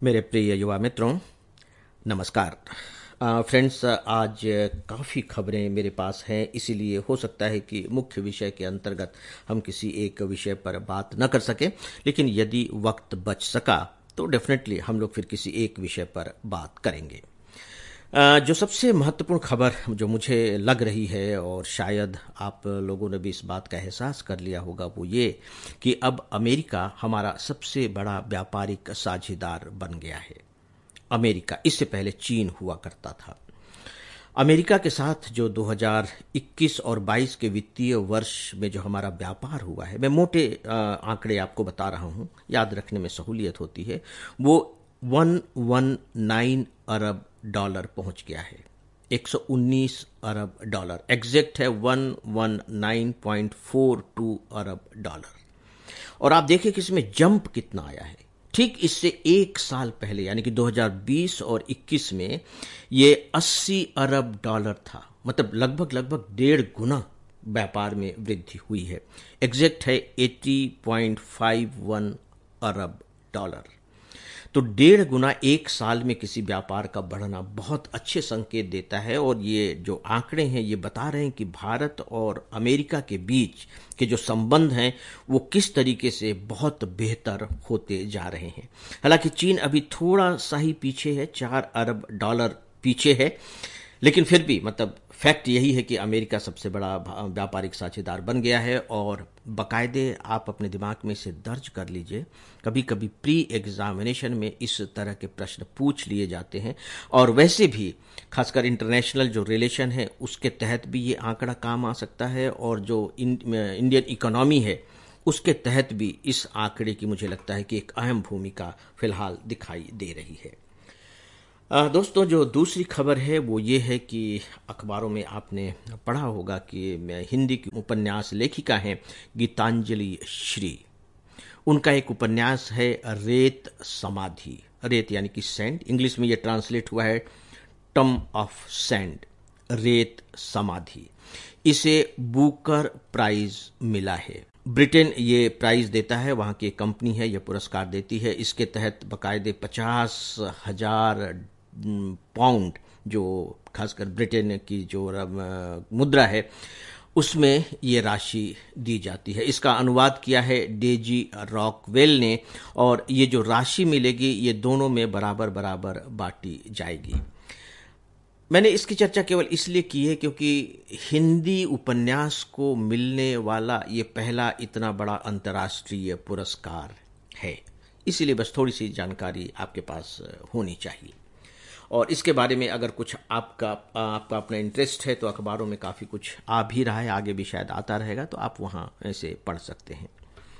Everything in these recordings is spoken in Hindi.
मेरे प्रिय युवा मित्रों, नमस्कार। फ्रेंड्स, आज काफ़ी खबरें मेरे पास हैं, इसीलिए हो सकता है कि मुख्य विषय के अंतर्गत हम किसी एक विषय पर बात न कर सकें, लेकिन यदि वक्त बच सका तो डेफिनेटली हम लोग फिर किसी एक विषय पर बात करेंगे। जो सबसे महत्वपूर्ण खबर जो मुझे लग रही है, और शायद आप लोगों ने भी इस बात का एहसास कर लिया होगा, वो ये कि अब अमेरिका हमारा सबसे बड़ा व्यापारिक साझेदार बन गया है। अमेरिका, इससे पहले चीन हुआ करता था। अमेरिका के साथ जो 2021 और 22 के वित्तीय वर्ष में जो हमारा व्यापार हुआ है, मैं मोटे आंकड़े आपको बता रहा हूं, याद रखने में सहूलियत होती है, वो 119 अरब डॉलर पहुंच गया है। 119 अरब डॉलर एग्जैक्ट है, 119.42 अरब डॉलर। और आप देखिए कि इसमें जंप कितना आया है। ठीक इससे एक साल पहले यानी कि 2020 और 21 में ये 80 अरब डॉलर था, मतलब लगभग 1.5 गुना व्यापार में वृद्धि हुई है। एग्जैक्ट है 80.51 अरब डॉलर। तो 1.5 गुना एक साल में किसी व्यापार का बढ़ना बहुत अच्छे संकेत देता है। और ये जो आंकड़े हैं ये बता रहे हैं कि भारत और अमेरिका के बीच के जो संबंध हैं वो किस तरीके से बहुत बेहतर होते जा रहे हैं। हालांकि चीन अभी थोड़ा सा ही पीछे है, 4 अरब डॉलर पीछे है, लेकिन फिर भी मतलब फैक्ट यही है कि अमेरिका सबसे बड़ा व्यापारिक साझेदार बन गया है। और बाकायदे आप अपने दिमाग में इसे दर्ज कर लीजिए, कभी कभी प्री एग्जामिनेशन में इस तरह के प्रश्न पूछ लिए जाते हैं, और वैसे भी खासकर इंटरनेशनल जो रिलेशन है उसके तहत भी ये आंकड़ा काम आ सकता है, और जो इंडियन इकोनॉमी है उसके तहत भी इस आंकड़े की मुझे लगता है कि एक अहम भूमिका फिलहाल दिखाई दे रही है। दोस्तों, जो दूसरी खबर है वो ये है कि अखबारों में आपने पढ़ा होगा कि हिंदी की उपन्यास लेखिका हैं गीतांजलि श्री। उनका एक उपन्यास है रेत समाधि। रेत यानी कि सैंड, इंग्लिश में ये ट्रांसलेट हुआ है टम ऑफ सैंड, रेत समाधि। इसे बुकर प्राइज मिला है। ब्रिटेन ये प्राइज देता है, वहां की एक कंपनी है ये पुरस्कार देती है। इसके तहत बाकायदे 50,000 पाउंड, जो खासकर ब्रिटेन की जो मुद्रा है उसमें ये राशि दी जाती है। इसका अनुवाद किया है डेजी रॉकवेल ने, और ये जो राशि मिलेगी ये दोनों में बराबर बराबर बांटी जाएगी। मैंने इसकी चर्चा केवल इसलिए की है क्योंकि हिंदी उपन्यास को मिलने वाला ये पहला इतना बड़ा अंतर्राष्ट्रीय पुरस्कार है, इसीलिए बस थोड़ी सी जानकारी आपके पास होनी चाहिए। और इसके बारे में अगर कुछ आपका अपना इंटरेस्ट है तो अखबारों में काफ़ी कुछ आ भी रहा है, आगे भी शायद आता रहेगा, तो आप वहाँ ऐसे पढ़ सकते हैं।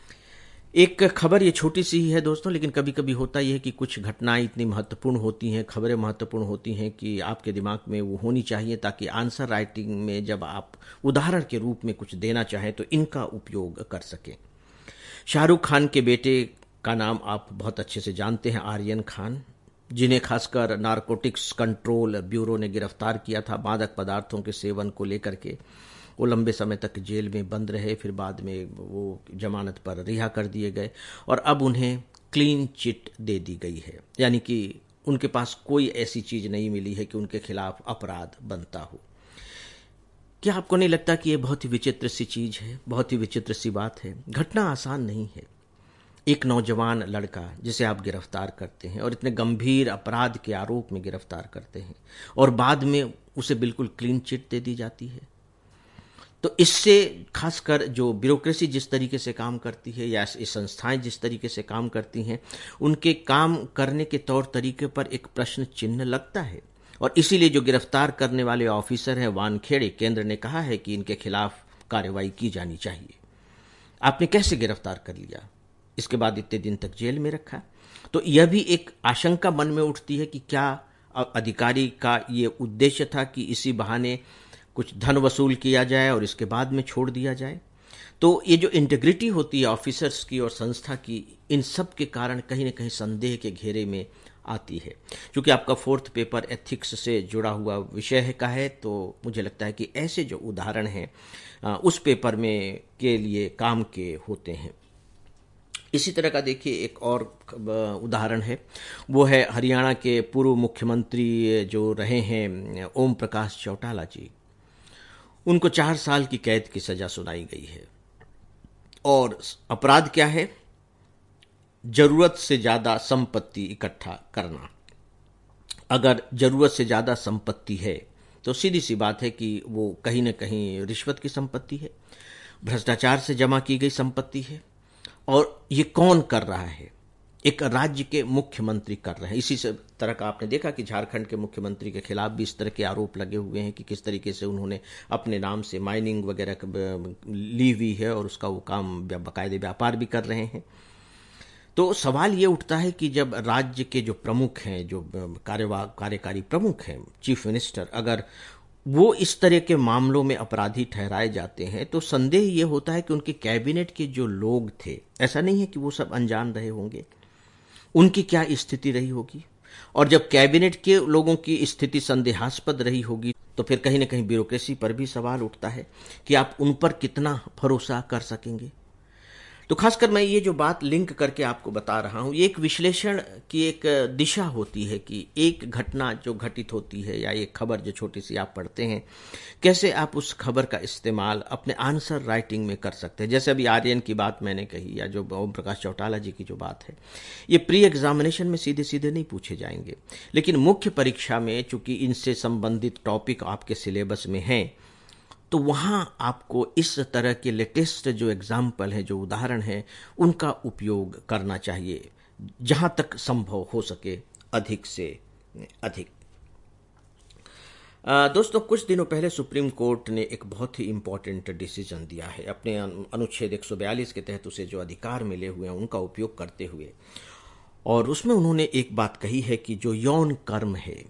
एक खबर ये छोटी सी ही है दोस्तों, लेकिन कभी कभी होता यह है कि कुछ घटनाएं इतनी महत्वपूर्ण होती हैं, खबरें महत्वपूर्ण होती हैं कि आपके दिमाग में वो होनी चाहिए, ताकि आंसर राइटिंग में जब आप उदाहरण के रूप में कुछ देना चाहें तो इनका उपयोग कर सकें। शाहरुख खान के बेटे का नाम आप बहुत अच्छे से जानते हैं, आर्यन खान, जिन्हें खासकर नारकोटिक्स कंट्रोल ब्यूरो ने गिरफ्तार किया था मादक पदार्थों के सेवन को लेकर के। वो लंबे समय तक जेल में बंद रहे, फिर बाद में वो जमानत पर रिहा कर दिए गए, और अब उन्हें क्लीन चिट दे दी गई है, यानी कि उनके पास कोई ऐसी चीज नहीं मिली है कि उनके खिलाफ अपराध बनता हो। क्या आपको नहीं लगता कि ये बहुत ही विचित्र सी चीज है, बहुत ही विचित्र सी बात है? घटना आसान नहीं है। एक नौजवान लड़का जिसे आप गिरफ्तार करते हैं और इतने गंभीर अपराध के आरोप में गिरफ्तार करते हैं, और बाद में उसे बिल्कुल क्लीन चिट दे दी जाती है, तो इससे खासकर जो ब्यूरोक्रेसी जिस तरीके से काम करती है या ये संस्थाएं जिस तरीके से काम करती हैं, उनके काम करने के तौर तरीके पर एक प्रश्न चिन्ह लगता है। और इसीलिए जो गिरफ्तार करने वाले ऑफिसर हैं वानखेड़े, केंद्र ने कहा है कि इनके खिलाफ कार्रवाई की जानी चाहिए। आपने कैसे गिरफ्तार कर लिया, इसके बाद इतने दिन तक जेल में रखा? तो यह भी एक आशंका मन में उठती है कि क्या अधिकारी का ये उद्देश्य था कि इसी बहाने कुछ धन वसूल किया जाए और इसके बाद में छोड़ दिया जाए? तो ये जो इंटीग्रिटी होती है ऑफिसर्स की और संस्था की, इन सब के कारण कहीं ना कहीं संदेह के घेरे में आती है। क्योंकि आपका 4th पेपर एथिक्स से जुड़ा हुआ विषय का है, तो मुझे लगता है कि ऐसे जो उदाहरण हैं उस पेपर में के लिए काम के होते हैं। इसी तरह का देखिए एक और उदाहरण है, वो है हरियाणा के पूर्व मुख्यमंत्री जो रहे हैं ओम प्रकाश चौटाला जी। उनको 4 साल की कैद की सजा सुनाई गई है और अपराध क्या है? जरूरत से ज्यादा संपत्ति इकट्ठा करना। अगर जरूरत से ज्यादा संपत्ति है तो सीधी सी बात है कि वो कहीं ना कहीं रिश्वत की संपत्ति है, भ्रष्टाचार से जमा की गई संपत्ति है। और ये कौन कर रहा है? एक राज्य के मुख्यमंत्री कर रहे हैं। इसी से तरह का आपने देखा कि झारखंड के मुख्यमंत्री के खिलाफ भी इस तरह के आरोप लगे हुए हैं कि किस तरीके से उन्होंने अपने नाम से माइनिंग वगैरह ली हुई है और उसका वो काम बाकायदे व्यापार भी कर रहे हैं। तो सवाल ये उठता है कि जब राज्य के जो प्रमुख हैं, जो कार्यकारी प्रमुख हैं, चीफ मिनिस्टर, अगर वो इस तरह के मामलों में अपराधी ठहराए जाते हैं तो संदेह ये होता है कि उनके कैबिनेट के जो लोग थे, ऐसा नहीं है कि वो सब अनजान रहे होंगे, उनकी क्या स्थिति रही होगी। और जब कैबिनेट के लोगों की स्थिति संदेहास्पद रही होगी तो फिर कहीं ना कहीं ब्यूरोक्रेसी पर भी सवाल उठता है कि आप उन पर कितना भरोसा कर सकेंगे। तो खासकर मैं ये जो बात लिंक करके आपको बता रहा हूं, ये एक विश्लेषण की एक दिशा होती है कि एक घटना जो घटित होती है या एक खबर जो छोटी सी आप पढ़ते हैं, कैसे आप उस खबर का इस्तेमाल अपने आंसर राइटिंग में कर सकते हैं। जैसे अभी आर्यन की बात मैंने कही या जो ओम प्रकाश चौटाला जी की जो बात है, ये प्री एग्जामिनेशन में सीधे सीधे नहीं पूछे जाएंगे, लेकिन मुख्य परीक्षा में चूंकि इनसे संबंधित टॉपिक आपके सिलेबस में हैं तो वहां आपको इस तरह के लेटेस्ट जो एग्जाम्पल है, जो उदाहरण है, उनका उपयोग करना चाहिए जहां तक संभव हो सके अधिक से अधिक। दोस्तों, कुछ दिनों पहले सुप्रीम कोर्ट ने एक बहुत ही इंपॉर्टेंट डिसीजन दिया है अपने अनुच्छेद 142 के तहत उसे जो अधिकार मिले हुए हैं उनका उपयोग करते हुए, और उसमें उन्होंने एक बात कही है कि जो यौन कर्म है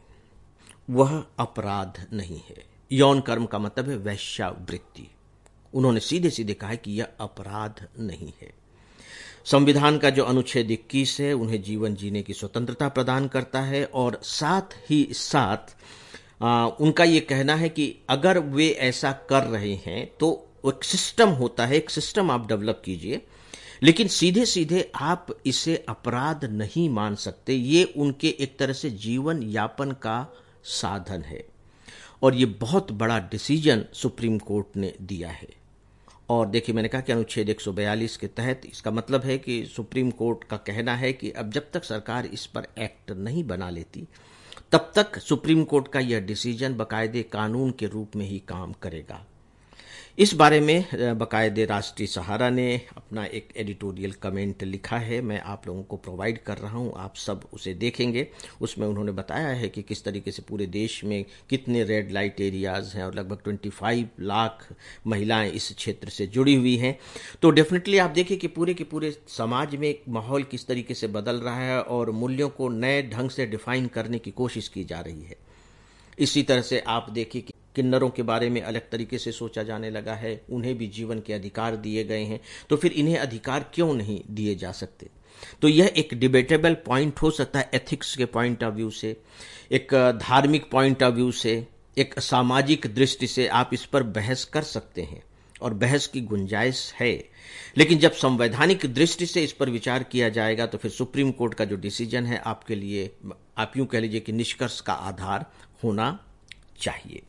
वह अपराध नहीं है। यौन कर्म का मतलब है वैश्यावृत्ति। उन्होंने सीधे सीधे कहा है कि यह अपराध नहीं है। संविधान का जो अनुच्छेद 21 है उन्हें जीवन जीने की स्वतंत्रता प्रदान करता है, और साथ ही साथ उनका ये कहना है कि अगर वे ऐसा कर रहे हैं तो एक सिस्टम होता है, एक सिस्टम आप डेवलप कीजिए, लेकिन सीधे सीधे आप इसे अपराध नहीं मान सकते। ये उनके एक तरह से जीवन यापन का साधन है, और ये बहुत बड़ा डिसीजन सुप्रीम कोर्ट ने दिया है। और देखिए, मैंने कहा कि अनुच्छेद 142 के तहत इसका मतलब है कि सुप्रीम कोर्ट का कहना है कि अब जब तक सरकार इस पर एक्ट नहीं बना लेती तब तक सुप्रीम कोर्ट का यह डिसीजन बाकायदे कानून के रूप में ही काम करेगा। इस बारे में बाकायदे राष्ट्रीय सहारा ने अपना एक एडिटोरियल कमेंट लिखा है, मैं आप लोगों को प्रोवाइड कर रहा हूं, आप सब उसे देखेंगे। उसमें उन्होंने बताया है कि किस तरीके से पूरे देश में कितने रेड लाइट एरियाज हैं और लगभग 25 लाख महिलाएं इस क्षेत्र से जुड़ी हुई हैं। तो डेफिनेटली आप देखिए कि पूरे समाज में एक माहौल किस तरीके से बदल रहा है और मूल्यों को नए ढंग से डिफाइन करने की कोशिश की जा रही है। इसी तरह से आप देखिए कि किन्नरों के बारे में अलग तरीके से सोचा जाने लगा है, उन्हें भी जीवन के अधिकार दिए गए हैं, तो फिर इन्हें अधिकार क्यों नहीं दिए जा सकते? तो यह एक डिबेटेबल पॉइंट हो सकता है एथिक्स के पॉइंट ऑफ व्यू से, एक धार्मिक पॉइंट ऑफ व्यू से, एक सामाजिक दृष्टि से आप इस पर बहस कर सकते हैं और बहस की गुंजाइश है। लेकिन जब संवैधानिक दृष्टि से इस पर विचार किया जाएगा तो फिर सुप्रीम कोर्ट का जो डिसीजन है आपके लिए, आप यूं कह लीजिए कि निष्कर्ष का आधार होना चाहिए।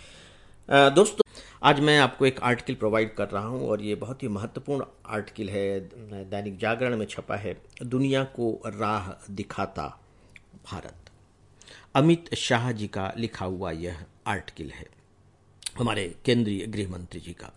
दोस्तों, आज मैं आपको एक आर्टिकल प्रोवाइड कर रहा हूं और ये बहुत ही महत्वपूर्ण आर्टिकल है, दैनिक जागरण में छपा है, दुनिया को राह दिखाता भारत। अमित शाह जी का लिखा हुआ यह आर्टिकल है, हमारे केंद्रीय गृह मंत्री जी का।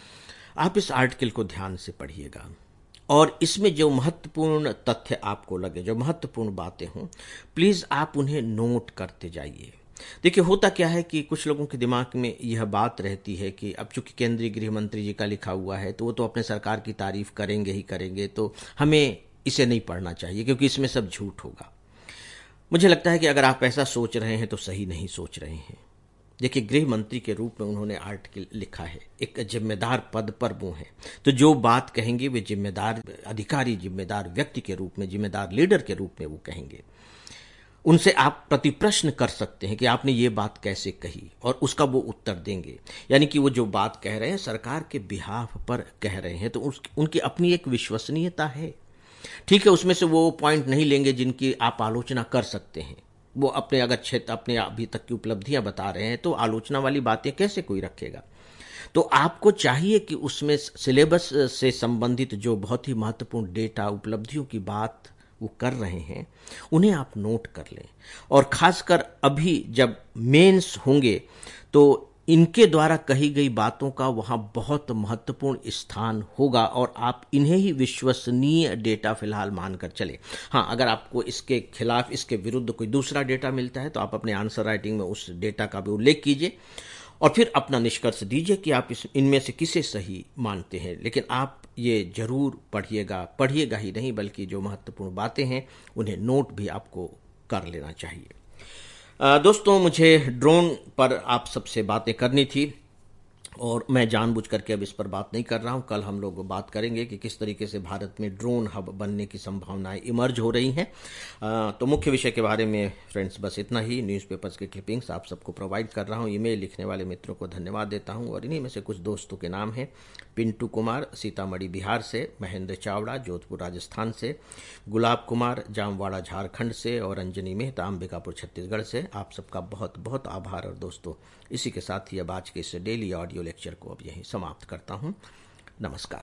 आप इस आर्टिकल को ध्यान से पढ़िएगा और इसमें जो महत्वपूर्ण तथ्य आपको लगे, जो महत्वपूर्ण बातें हों, प्लीज आप उन्हें नोट करते जाइए। देखिए, होता क्या है कि कुछ लोगों के दिमाग में यह बात रहती है कि अब चूंकि केंद्रीय गृह मंत्री जी का लिखा हुआ है तो वो तो अपने सरकार की तारीफ करेंगे ही करेंगे, तो हमें इसे नहीं पढ़ना चाहिए क्योंकि इसमें सब झूठ होगा। मुझे लगता है कि अगर आप ऐसा सोच रहे हैं तो सही नहीं सोच रहे हैं। देखिए, गृह मंत्री के रूप में उन्होंने आर्टिकल लिखा है, एक जिम्मेदार पद पर वो हैं, तो जो बात कहेंगे वे जिम्मेदार अधिकारी, जिम्मेदार व्यक्ति के रूप में, जिम्मेदार लीडर के रूप में वो कहेंगे। उनसे आप प्रतिप्रश्न कर सकते हैं कि आपने ये बात कैसे कही, और उसका वो उत्तर देंगे। यानी कि वो जो बात कह रहे हैं सरकार के बिहाफ पर कह रहे हैं, तो उनकी अपनी एक विश्वसनीयता है। ठीक है, उसमें से वो पॉइंट नहीं लेंगे जिनकी आप आलोचना कर सकते हैं। वो अपने अगर क्षेत्र अपने अभी तक की उपलब्धियां बता रहे हैं तो आलोचना वाली बातें कैसे कोई रखेगा। तो आपको चाहिए कि उसमें सिलेबस से संबंधित जो बहुत ही महत्वपूर्ण डेटा उपलब्धियों की बात वो कर रहे हैं उन्हें आप नोट कर लें। और खासकर अभी जब मेंस होंगे तो इनके द्वारा कही गई बातों का वहां बहुत महत्वपूर्ण स्थान होगा और आप इन्हें ही विश्वसनीय डेटा फिलहाल मानकर चले। हाँ, अगर आपको इसके खिलाफ इसके विरुद्ध कोई दूसरा डेटा मिलता है तो आप अपने आंसर राइटिंग में उस डेटा का भी उल्लेख कीजिए और फिर अपना निष्कर्ष दीजिए कि आप इनमें से किसे सही मानते हैं। लेकिन आप ये जरूर पढ़िएगा ही नहीं बल्कि जो महत्वपूर्ण बातें हैं उन्हें नोट भी आपको कर लेना चाहिए। दोस्तों, मुझे ड्रोन पर आप सबसे बातें करनी थी और मैं जानबूझ करके अब इस पर बात नहीं कर रहा हूं। कल हम लोग बात करेंगे कि किस तरीके से भारत में ड्रोन हब बनने की संभावनाएं इमर्ज हो रही हैं। तो मुख्य विषय के बारे में फ्रेंड्स बस इतना ही। न्यूज़पेपर्स के क्लिपिंग्स आप सबको प्रोवाइड कर रहा हूं। ईमेल लिखने वाले मित्रों को धन्यवाद देता हूं और इन्हीं में से कुछ दोस्तों के नाम हैं: पिंटू कुमार सीतामढ़ी बिहार से, महेंद्र चावड़ा जोधपुर राजस्थान से, गुलाब कुमार जामवाड़ा झारखंड से और अंजनी मेहता अंबिकापुर छत्तीसगढ़ से। आप सबका बहुत बहुत आभार। और दोस्तों, इसी के साथ ही अब आज के इस डेली ऑडियो लेक्चर को अब यहीं समाप्त करता हूं। नमस्कार।